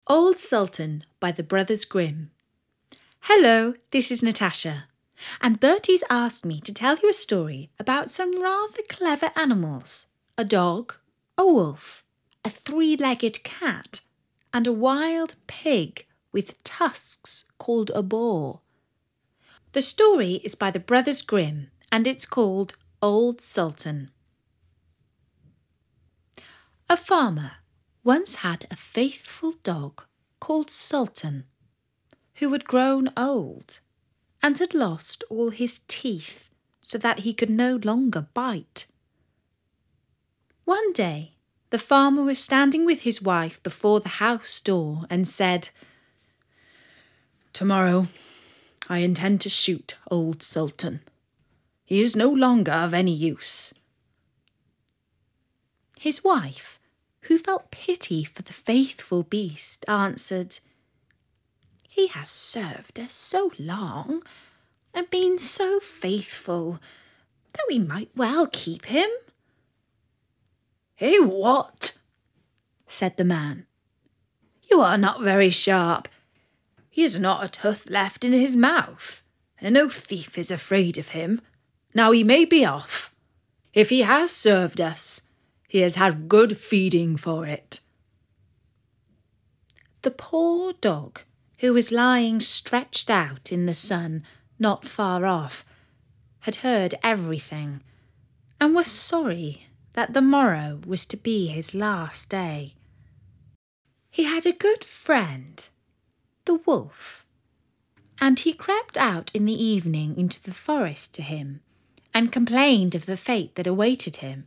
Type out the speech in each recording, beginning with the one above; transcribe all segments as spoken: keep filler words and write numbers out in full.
Old Sultan by the Brothers Grimm. Hello, this is Natasha, and Bertie's asked me to tell you a story about some rather clever animals. A dog, a wolf, a three-legged cat, and a wild pig with tusks called a boar. The story is by the Brothers Grimm, and it's called Old Sultan. A farmer once had a faithful dog called Sultan, who had grown old and had lost all his teeth so that he could no longer bite. One day, the farmer was standing with his wife before the house door and said, "Tomorrow, I intend to shoot old Sultan. He is no longer of any use." His wife, who felt pity for the faithful beast, answered, "He has served us so long and been so faithful that we might well keep him." "Eh, what?" said the man. "You are not very sharp. He has not a tooth left in his mouth, and no thief is afraid of him. Now he may be off. If he has served us, he has had good feeding for it." The poor dog, who was lying stretched out in the sun not far off, had heard everything and was sorry that the morrow was to be his last day. He had a good friend, the wolf, and he crept out in the evening into the forest to him and complained of the fate that awaited him.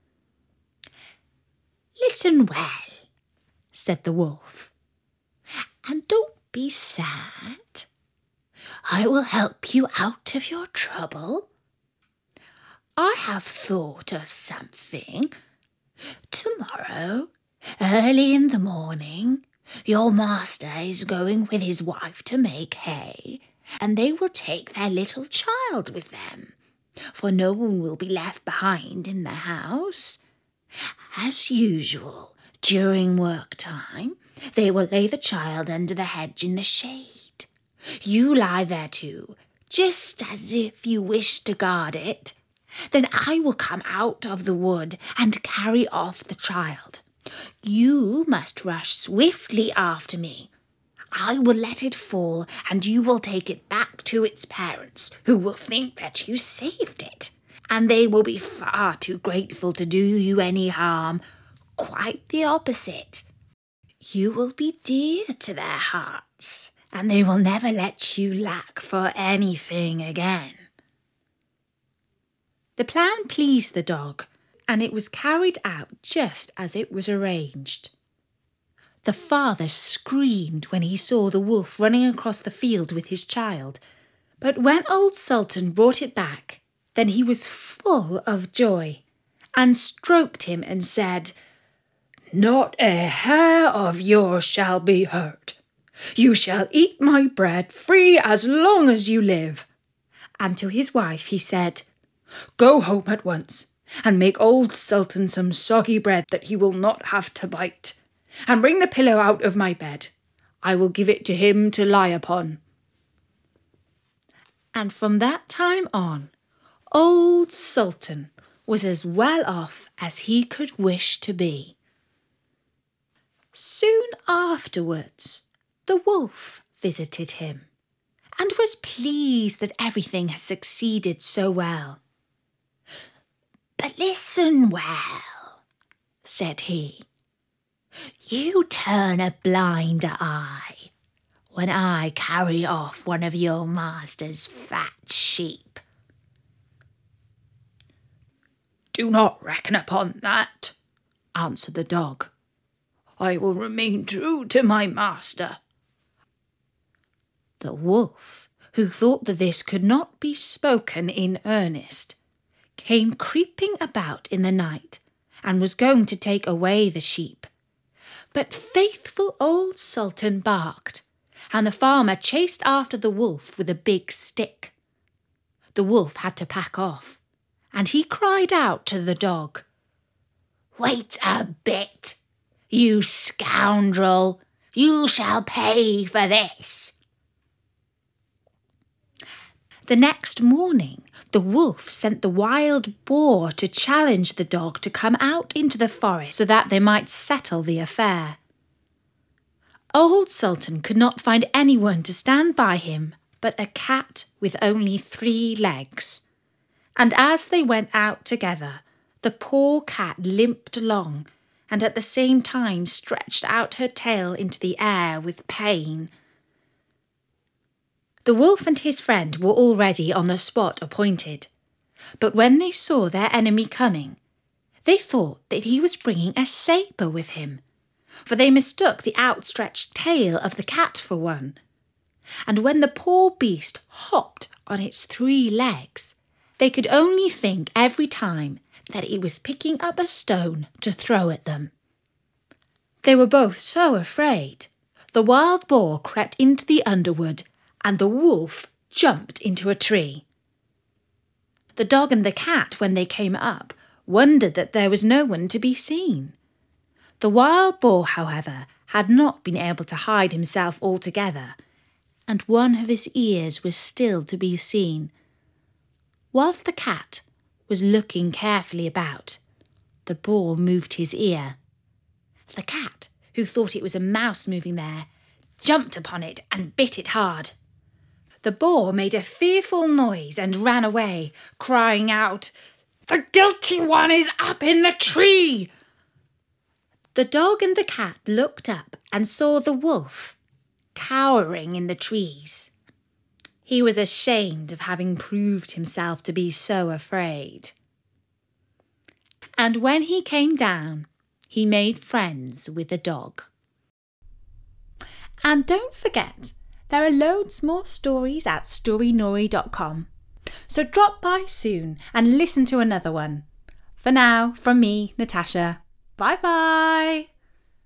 "Listen well," said the wolf, "and don't be sad. I will help you out of your trouble. I have thought of something. Tomorrow, early in the morning, your master is going with his wife to make hay, and they will take their little child with them, for no one will be left behind in the house. As usual, during work time, they will lay the child under the hedge in the shade. You lie there too, just as if you wish to guard it. Then I will come out of the wood and carry off the child. You must rush swiftly after me. I will let it fall, and you will take it back to its parents, who will think that you saved it, and they will be far too grateful to do you any harm. Quite the opposite. You will be dear to their hearts, and they will never let you lack for anything again." The plan pleased the dog, and it was carried out just as it was arranged. The father screamed when he saw the wolf running across the field with his child, but when old Sultan brought it back, then he was full of joy and stroked him and said, "Not a hair of yours shall be hurt. You shall eat my bread free as long as you live." And to his wife he said, "Go home at once and make old Sultan some soggy bread that he will not have to bite, and bring the pillow out of my bed. I will give it to him to lie upon." And from that time on, old Sultan was as well off as he could wish to be. Soon afterwards, the wolf visited him and was pleased that everything had succeeded so well. "But listen well," said he. "You turn a blind eye when I carry off one of your master's fat sheep." "Do not reckon upon that," answered the dog. "I will remain true to my master." The wolf, who thought that this could not be spoken in earnest, came creeping about in the night and was going to take away the sheep. But faithful old Sultan barked, and the farmer chased after the wolf with a big stick. The wolf had to pack off, and he cried out to the dog, "Wait a bit, you scoundrel! You shall pay for this." The next morning, the wolf sent the wild boar to challenge the dog to come out into the forest so that they might settle the affair. Old Sultan could not find anyone to stand by him but a cat with only three legs. And as they went out together, the poor cat limped along and at the same time stretched out her tail into the air with pain. The wolf and his friend were already on the spot appointed, but when they saw their enemy coming, they thought that he was bringing a sabre with him, for they mistook the outstretched tail of the cat for one. And when the poor beast hopped on its three legs, they could only think every time that it was picking up a stone to throw at them. They were both so afraid. The wild boar crept into the underwood and the wolf jumped into a tree. The dog and the cat, when they came up, wondered that there was no one to be seen. The wild boar, however, had not been able to hide himself altogether, and one of his ears was still to be seen. Whilst the cat was looking carefully about, the boar moved his ear. The cat, who thought it was a mouse moving there, jumped upon it and bit it hard. The boar made a fearful noise and ran away, crying out, "The guilty one is up in the tree!" The dog and the cat looked up and saw the wolf cowering in the trees. He was ashamed of having proved himself to be so afraid. And when he came down, he made friends with the dog. And don't forget, there are loads more stories at story nori dot com. So drop by soon and listen to another one. For now, from me, Natasha, bye bye!